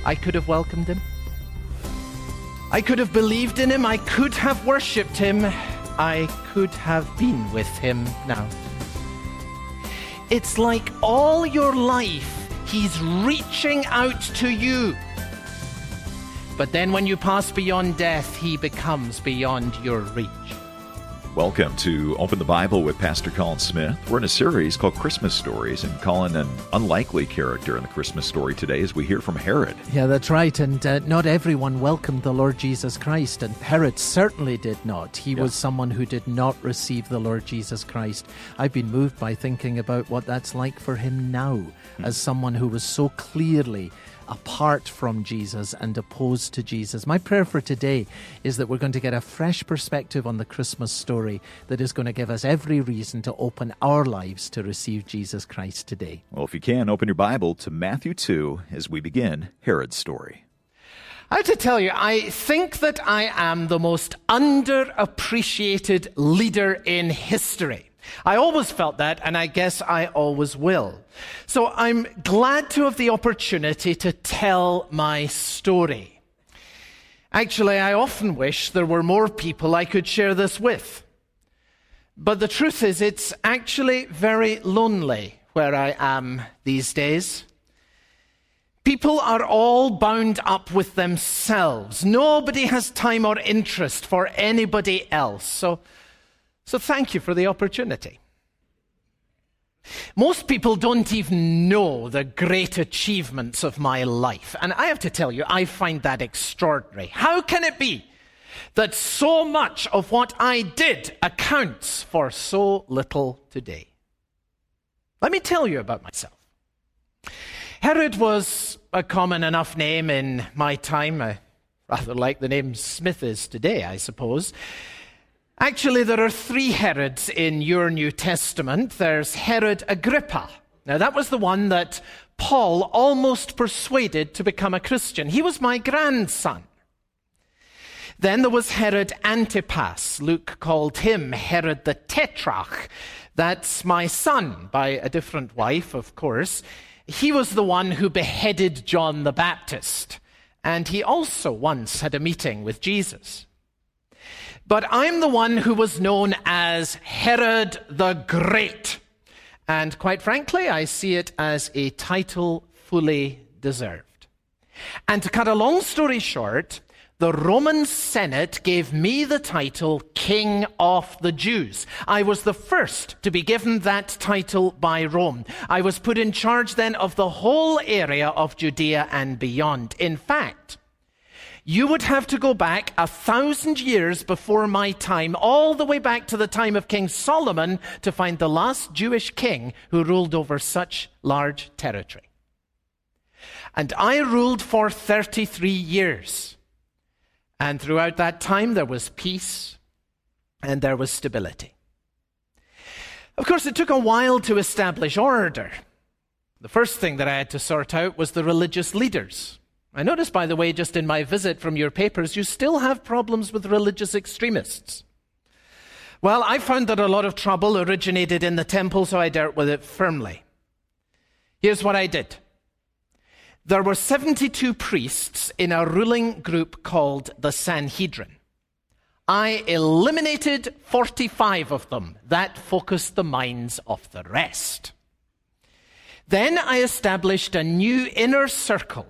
I could have welcomed him. I could have believed in him. I could have worshipped him. I could have been with him now. It's like all your life, he's reaching out to you. But then when you pass beyond death, he becomes beyond your reach. Welcome to Open the Bible with Pastor Colin Smith. We're in a series called Christmas Stories, and Colin, an unlikely character in the Christmas story today as we hear from Herod. Yeah, that's right. And not everyone welcomed the Lord Jesus Christ, and Herod certainly did not. He was someone who did not receive the Lord Jesus Christ. I've been moved by thinking about what that's like for him now, as someone who was so clearly apart from Jesus and opposed to Jesus. My prayer for today is that we're going to get a fresh perspective on the Christmas story that is going to give us every reason to open our lives to receive Jesus Christ today. Well, if you can, open your Bible to Matthew 2 as we begin Herod's story. I have to tell you, I think that I am the most underappreciated leader in history. I always felt that, and I guess I always will. So I'm glad to have the opportunity to tell my story. Actually, I often wish there were more people I could share this with. But the truth is, it's actually very lonely where I am these days. People are all bound up with themselves. Nobody has time or interest for anybody else. So thank you for the opportunity. Most people don't even know the great achievements of my life. And I have to tell you, I find that extraordinary. How can it be that so much of what I did accounts for so little today? Let me tell you about myself. Herod was a common enough name in my time, rather like the name Smith is today, I suppose. Actually, there are three Herods in your New Testament. There's Herod Agrippa. Now, that was the one that Paul almost persuaded to become a Christian. He was my grandson. Then there was Herod Antipas. Luke called him Herod the Tetrarch. That's my son, by a different wife, of course. He was the one who beheaded John the Baptist. And he also once had a meeting with Jesus. But I'm the one who was known as Herod the Great. And quite frankly, I see it as a title fully deserved. And to cut a long story short, the Roman Senate gave me the title King of the Jews. I was the first to be given that title by Rome. I was put in charge then of the whole area of Judea and beyond. In fact, you would have to go back 1,000 years before my time, all the way back to the time of King Solomon, to find the last Jewish king who ruled over such large territory. And I ruled for 33 years. And throughout that time, there was peace and there was stability. Of course, it took a while to establish order. The first thing that I had to sort out was the religious leaders. I noticed, by the way, just in my visit from your papers, you still have problems with religious extremists. Well, I found that a lot of trouble originated in the temple, so I dealt with it firmly. Here's what I did. There were 72 priests in a ruling group called the Sanhedrin. I eliminated 45 of them. That focused the minds of the rest. Then I established a new inner circle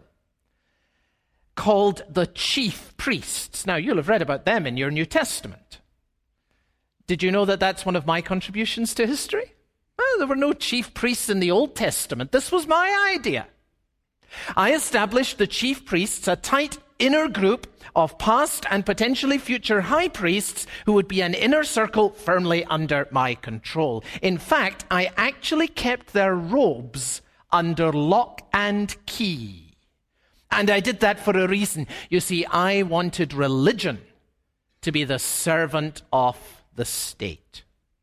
called the chief priests. Now, you'll have read about them in your New Testament. Did you know that that's one of my contributions to history? Well, there were no chief priests in the Old Testament. This was my idea. I established the chief priests, a tight inner group of past and potentially future high priests who would be an inner circle firmly under my control. In fact, I actually kept their robes under lock and key. And I did that for a reason. You see, I wanted religion to be the servant of the state.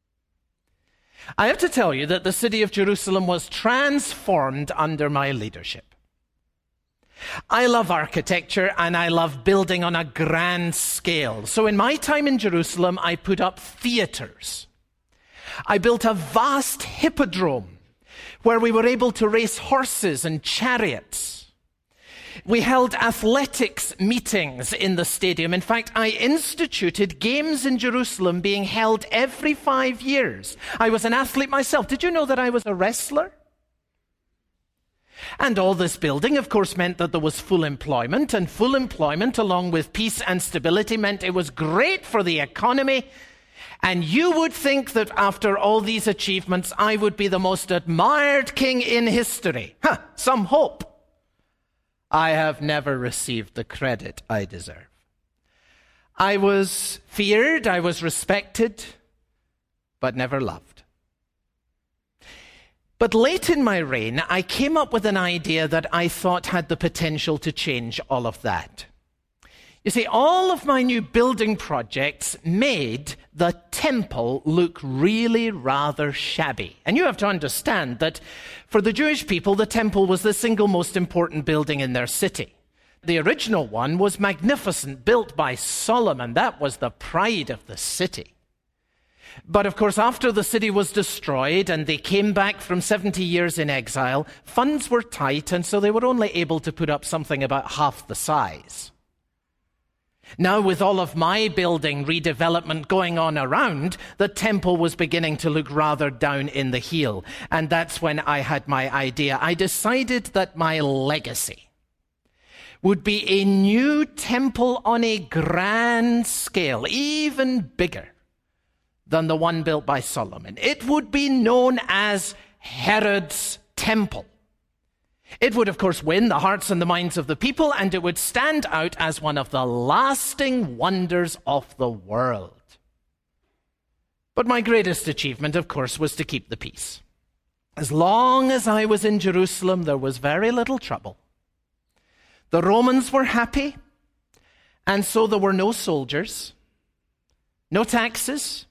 I have to tell you that the city of Jerusalem was transformed under my leadership. I love architecture and I love building on a grand scale. So in my time in Jerusalem, I put up theaters. I built a vast hippodrome where we were able to race horses and chariots. We held athletics meetings in the stadium. In fact, I instituted games in Jerusalem being held every 5 years. I was an athlete myself. Did you know that I was a wrestler? And all this building, of course, meant that there was full employment, and full employment, along with peace and stability, meant it was great for the economy. And you would think that after all these achievements, I would be the most admired king in history. Some hope. I have never received the credit I deserve. I was feared, I was respected, but never loved. But late in my reign, I came up with an idea that I thought had the potential to change all of that. You see, all of my new building projects made the temple look really rather shabby. And you have to understand that for the Jewish people, the temple was the single most important building in their city. The original one was magnificent, built by Solomon. That was the pride of the city. But of course, after the city was destroyed and they came back from 70 years in exile, funds were tight, and so they were only able to put up something about half the size. Now, with all of my building redevelopment going on around, the temple was beginning to look rather down in the heel. And that's when I had my idea. I decided that my legacy would be a new temple on a grand scale, even bigger than the one built by Solomon. It would be known as Herod's Temple. It would, of course, win the hearts and the minds of the people, and it would stand out as one of the lasting wonders of the world. But my greatest achievement, of course, was to keep the peace. As long as I was in Jerusalem, there was very little trouble. The Romans were happy, and so there were no soldiers, no taxes,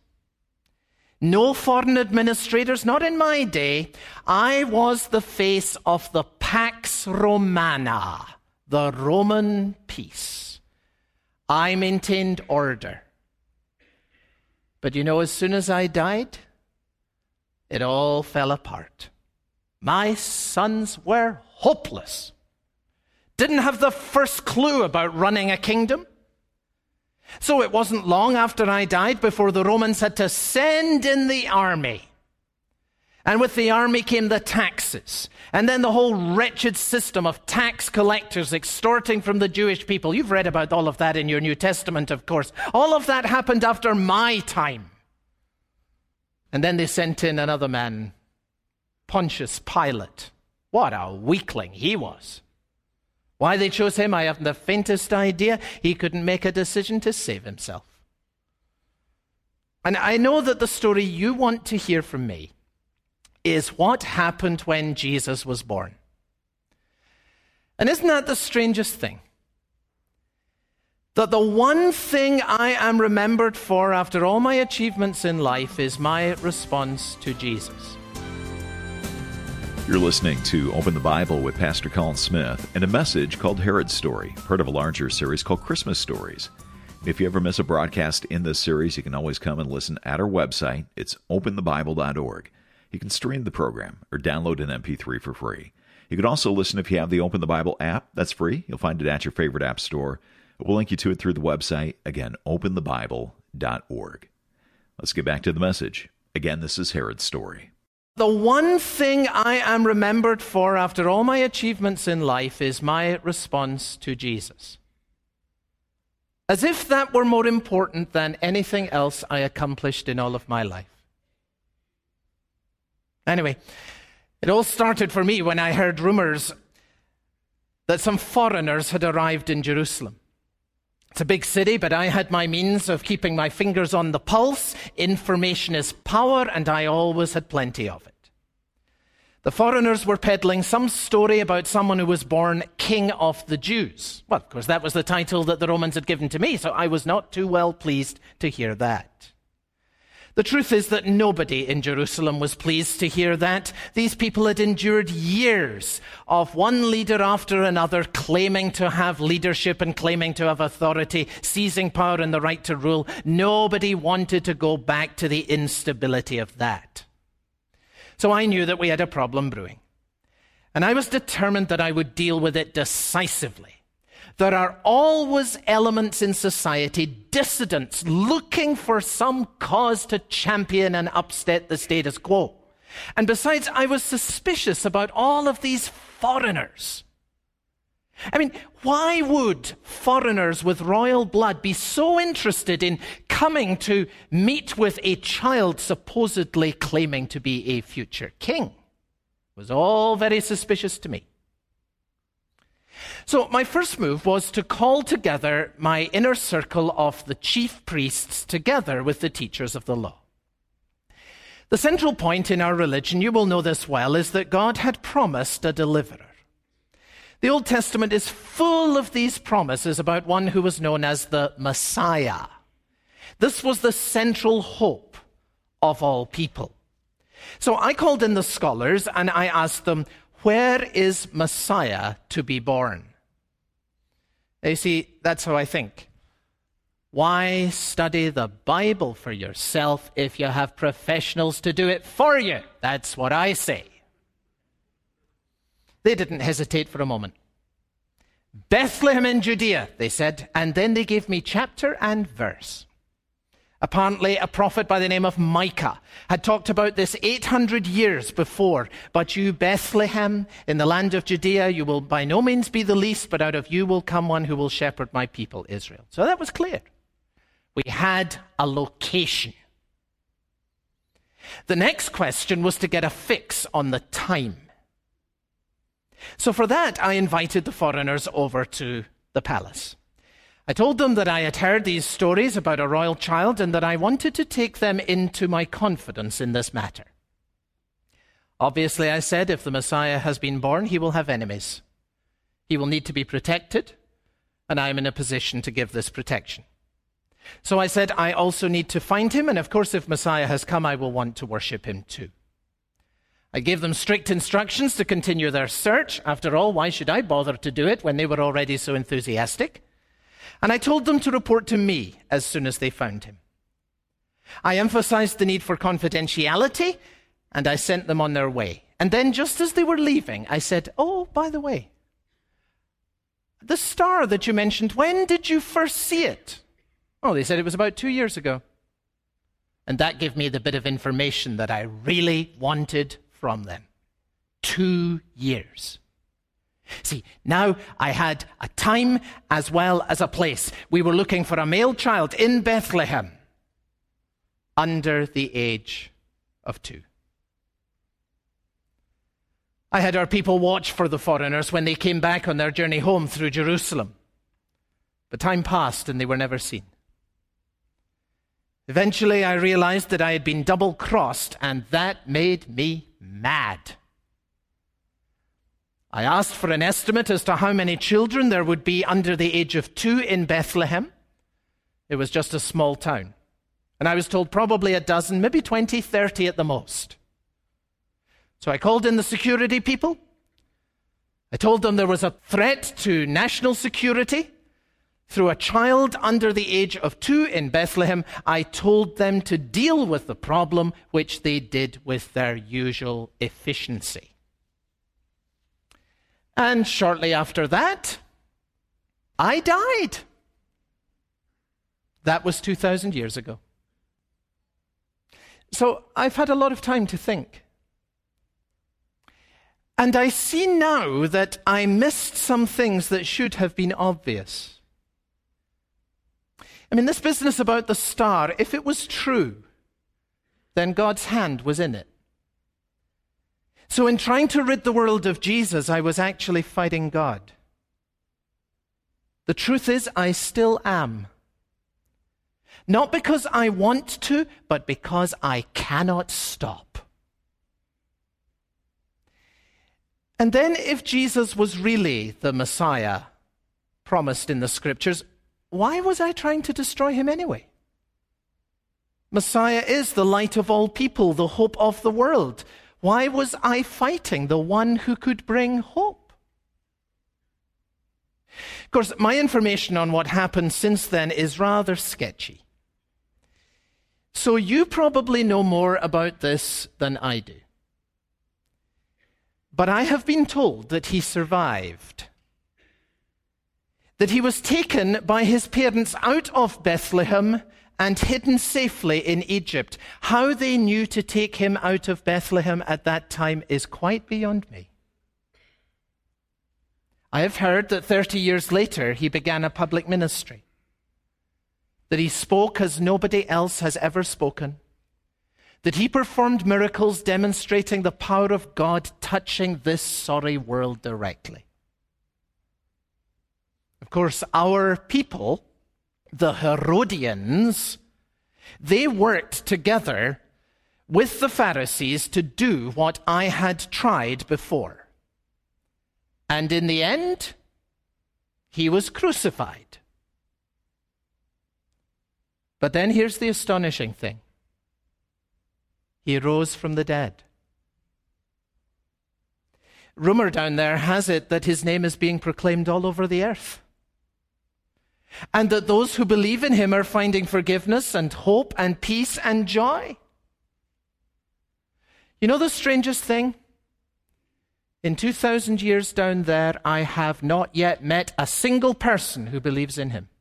no foreign administrators, not in my day. I was the face of the Pax Romana, the Roman peace. I maintained order. But you know, as soon as I died, it all fell apart. My sons were hopeless. Didn't have the first clue about running a kingdom. So it wasn't long after I died before the Romans had to send in the army. And with the army came the taxes. And then the whole wretched system of tax collectors extorting from the Jewish people. You've read about all of that in your New Testament, of course. All of that happened after my time. And then they sent in another man, Pontius Pilate. What a weakling he was. Why they chose him, I haven't the faintest idea. He couldn't make a decision to save himself. And I know that the story you want to hear from me is what happened when Jesus was born. And isn't that the strangest thing? That the one thing I am remembered for after all my achievements in life is my response to Jesus. You're listening to Open the Bible with Pastor Colin Smith and a message called Herod's Story, part of a larger series called Christmas Stories. If you ever miss a broadcast in this series, you can always come and listen at our website. It's openthebible.org. You can stream the program or download an MP3 for free. You can also listen if you have the Open the Bible app. That's free. You'll find it at your favorite app store. We'll link you to it through the website. Again, openthebible.org. Let's get back to the message. Again, this is Herod's Story. The one thing I am remembered for after all my achievements in life is my response to Jesus. As if that were more important than anything else I accomplished in all of my life. Anyway, it all started for me when I heard rumors that some foreigners had arrived in Jerusalem. It's a big city, but I had my means of keeping my fingers on the pulse. Information is power, and I always had plenty of it. The foreigners were peddling some story about someone who was born King of the Jews. Well, of course, that was the title that the Romans had given to me, so I was not too well pleased to hear that. The truth is that nobody in Jerusalem was pleased to hear that. These people had endured years of one leader after another claiming to have leadership and claiming to have authority, seizing power and the right to rule. Nobody wanted to go back to the instability of that. So I knew that we had a problem brewing. And I was determined that I would deal with it decisively. There are always elements in society, dissidents, looking for some cause to champion and upset the status quo. And besides, I was suspicious about all of these foreigners. I mean, why would foreigners with royal blood be so interested in coming to meet with a child supposedly claiming to be a future king? It was all very suspicious to me. So my first move was to call together my inner circle of the chief priests together with the teachers of the law. The central point in our religion, you will know this well, is that God had promised a deliverer. The Old Testament is full of these promises about one who was known as the Messiah. This was the central hope of all people. So I called in the scholars and I asked them, where is Messiah to be born? You see, that's how I think. Why study the Bible for yourself if you have professionals to do it for you? That's what I say. They didn't hesitate for a moment. Bethlehem in Judea, they said, and then they gave me chapter and verse. Apparently, a prophet by the name of Micah had talked about this 800 years before. But you, Bethlehem, in the land of Judea, you will by no means be the least, but out of you will come one who will shepherd my people, Israel. So that was clear. We had a location. The next question was to get a fix on the time. So for that, I invited the foreigners over to the palace. I told them that I had heard these stories about a royal child and that I wanted to take them into my confidence in this matter. Obviously, I said, if the Messiah has been born, he will have enemies. He will need to be protected, and I am in a position to give this protection. So I said, I also need to find him, and of course, if Messiah has come, I will want to worship him too. I gave them strict instructions to continue their search. After all, why should I bother to do it when they were already so enthusiastic? And I told them to report to me as soon as they found him. I emphasized the need for confidentiality, and I sent them on their way. And then just as they were leaving, I said, oh, by the way, the star that you mentioned, when did you first see it? Oh, they said it was about 2 years ago. And that gave me the bit of information that I really wanted from them. 2 years. See, now I had a time as well as a place. We were looking for a male child in Bethlehem under the age of 2. I had our people watch for the foreigners when they came back on their journey home through Jerusalem. But time passed and they were never seen. Eventually, I realized that I had been double-crossed, and that made me mad. I asked for an estimate as to how many children there would be under the age of 2 in Bethlehem. It was just a small town. And I was told probably a dozen, maybe 20, 30 at the most. So I called in the security people. I told them there was a threat to national security through a child under the age of 2 in Bethlehem. I told them to deal with the problem, which they did with their usual efficiency. And shortly after that, I died. That was 2,000 years ago. So I've had a lot of time to think. And I see now that I missed some things that should have been obvious. I mean, this business about the star, if it was true, then God's hand was in it. So in trying to rid the world of Jesus, I was actually fighting God. The truth is, I still am. Not because I want to, but because I cannot stop. And then if Jesus was really the Messiah promised in the Scriptures, why was I trying to destroy him anyway? Messiah is the light of all people, the hope of the world. Why was I fighting the one who could bring hope? Of course, my information on what happened since then is rather sketchy. So you probably know more about this than I do. But I have been told that he survived, that he was taken by his parents out of Bethlehem and hidden safely in Egypt. How they knew to take him out of Bethlehem at that time is quite beyond me. I have heard that 30 years later he began a public ministry, that he spoke as nobody else has ever spoken, that he performed miracles demonstrating the power of God touching this sorry world directly. Of course, our people, the Herodians, they worked together with the Pharisees to do what I had tried before. And in the end, he was crucified. But then here's the astonishing thing. He rose from the dead. Rumor down there has it that his name is being proclaimed all over the earth, and that those who believe in him are finding forgiveness and hope and peace and joy. You know the strangest thing? In 2,000 years down there, I have not yet met a single person who believes in him.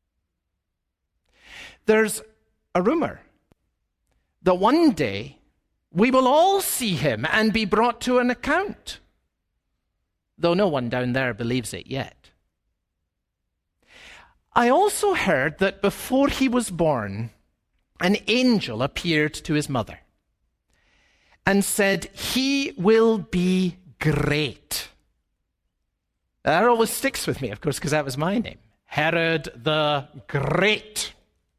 There's a rumor that one day we will all see him and be brought to an account, though no one down there believes it yet. I also heard that before he was born, an angel appeared to his mother and said, "He will be great." That always sticks with me, of course, because that was my name. Herod the Great.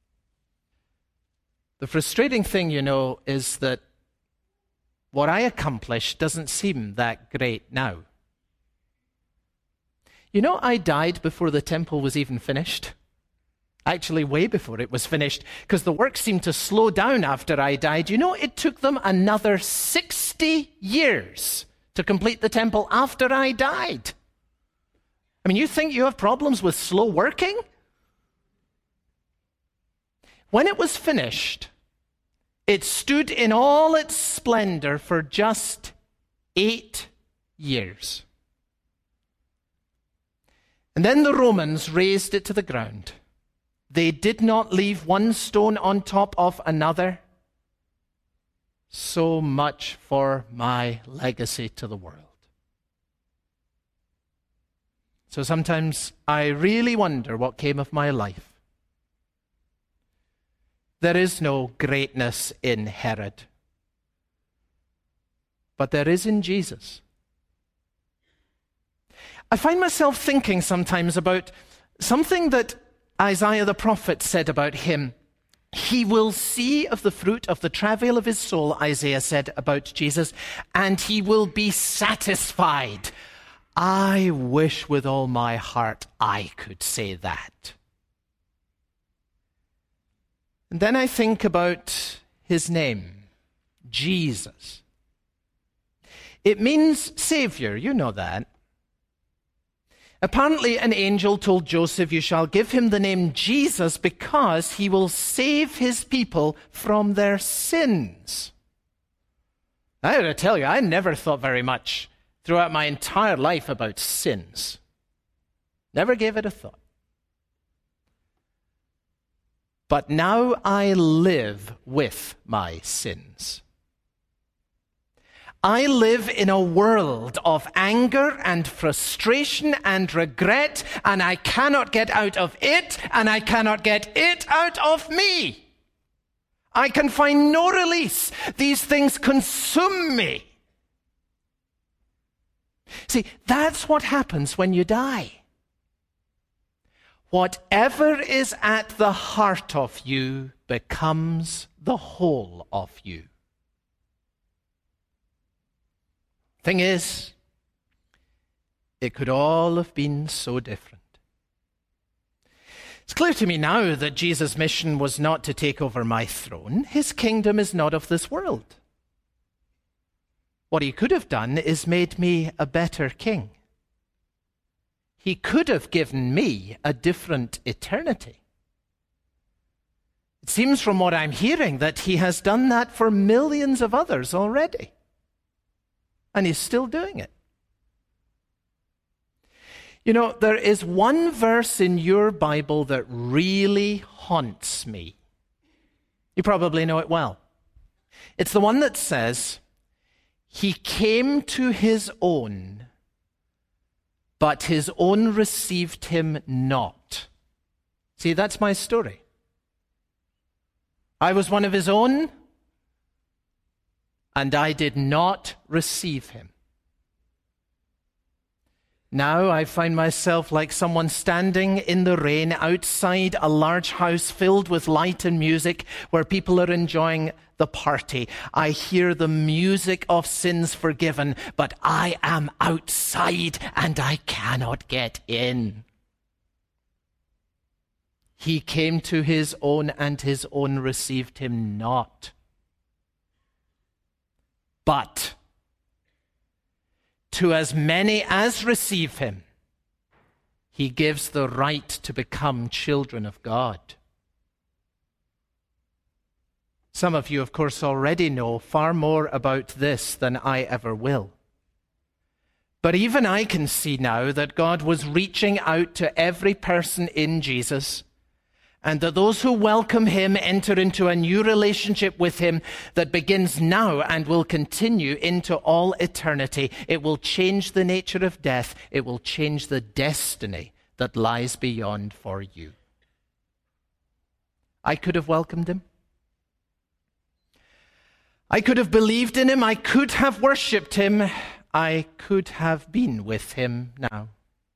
The frustrating thing, you know, is that what I accomplished doesn't seem that great now. You know, I died before the temple was even finished. Actually, way before it was finished, because the work seemed to slow down after I died. You know, it took them another 60 years to complete the temple after I died. I mean, you think you have problems with slow working? When it was finished, it stood in all its splendor for just 8 years. And then the Romans razed it to the ground. They did not leave one stone on top of another. So much for my legacy to the world. So sometimes I really wonder what came of my life. There is no greatness in Herod, but there is in Jesus. I find myself thinking sometimes about something that Isaiah the prophet said about him. He will see of the fruit of the travail of his soul, Isaiah said about Jesus, and he will be satisfied. I wish with all my heart I could say that. And then I think about his name, Jesus. It means Savior, you know that. Apparently, an angel told Joseph, "You shall give him the name Jesus because he will save his people from their sins." I gotta tell you, I never thought very much throughout my entire life about sins. Never gave it a thought. But now I live with my sins. I live in a world of anger and frustration and regret, and I cannot get out of it, and I cannot get it out of me. I can find no release. These things consume me. See, that's what happens when you die. Whatever is at the heart of you becomes the whole of you. Thing is, it could all have been so different. It's clear to me now that Jesus' mission was not to take over my throne. His kingdom is not of this world. What he could have done is made me a better king. He could have given me a different eternity. It seems from what I'm hearing that he has done that for millions of others already. And he's still doing it. You know, there is one verse in your Bible that really haunts me. You probably know it well. It's the one that says, "He came to his own, but his own received him not." See, that's my story. I was one of his own, and I did not receive him. Now I find myself like someone standing in the rain outside a large house filled with light and music where people are enjoying the party. I hear the music of sins forgiven, but I am outside and I cannot get in. He came to his own and his own received him not. But to as many as receive him, he gives the right to become children of God. Some of you, of course, already know far more about this than I ever will. But even I can see now that God was reaching out to every person in Jesus, and that those who welcome him enter into a new relationship with him that begins now and will continue into all eternity. It will change the nature of death. It will change the destiny that lies beyond for you. I could have welcomed him. I could have believed in him. I could have worshipped him. I could have been with him now.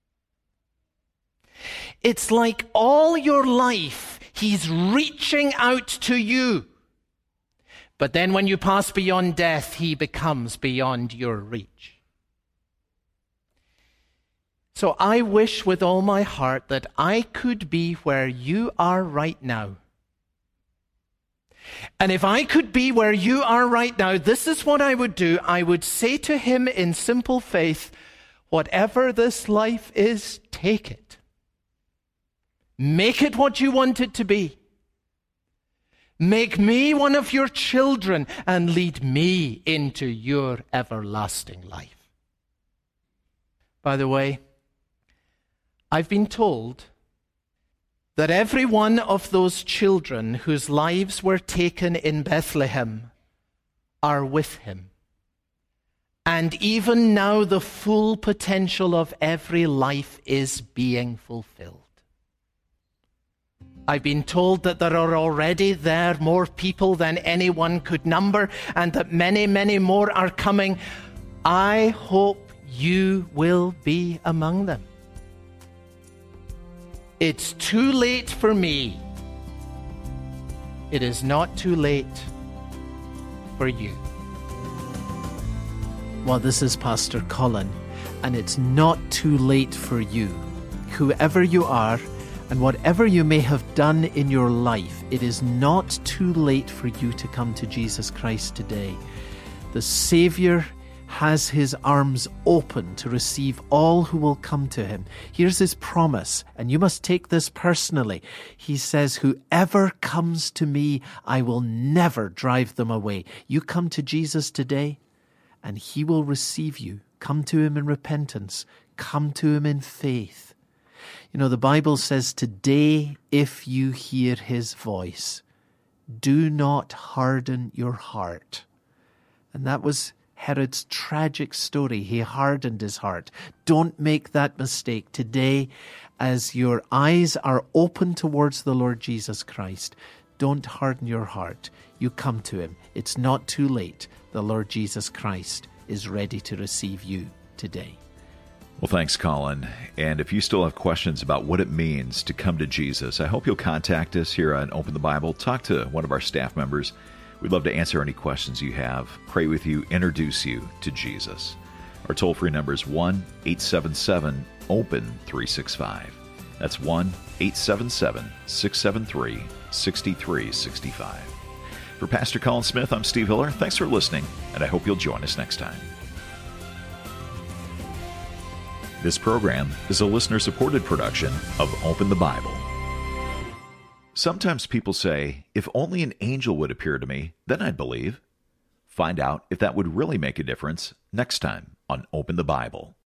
It's like all your life, he's reaching out to you. But then when you pass beyond death, he becomes beyond your reach. So I wish with all my heart that I could be where you are right now. And if I could be where you are right now, this is what I would do. I would say to him in simple faith, whatever this life is, take it. Make it what you want it to be. Make me one of your children and lead me into your everlasting life. By the way, I've been told that every one of those children whose lives were taken in Bethlehem are with him. And even now the full potential of every life is being fulfilled. I've been told that there are already there more people than anyone could number, and that many, many more are coming. I hope you will be among them. It's too late for me. It is not too late for you. Well, this is Pastor Colin, and it's not too late for you. Whoever you are, and whatever you may have done in your life, it is not too late for you to come to Jesus Christ today. The Savior has his arms open to receive all who will come to him. Here's his promise, and you must take this personally. He says, whoever comes to me, I will never drive them away. You come to Jesus today, and he will receive you. Come to him in repentance. Come to him in faith. You know, the Bible says, today, if you hear his voice, do not harden your heart. And that was Herod's tragic story. He hardened his heart. Don't make that mistake. Today, as your eyes are open towards the Lord Jesus Christ, don't harden your heart. You come to him. It's not too late. The Lord Jesus Christ is ready to receive you today. Well, thanks, Colin. And if you still have questions about what it means to come to Jesus, I hope you'll contact us here on Open the Bible. Talk to one of our staff members. We'd love to answer any questions you have, pray with you, introduce you to Jesus. Our toll-free number is 1-877-OPEN-365. That's 1-877-673-6365. For Pastor Colin Smith, I'm Steve Hiller. Thanks for listening, and I hope you'll join us next time. This program is a listener-supported production of Open the Bible. Sometimes people say, if only an angel would appear to me, then I'd believe. Find out if that would really make a difference next time on Open the Bible.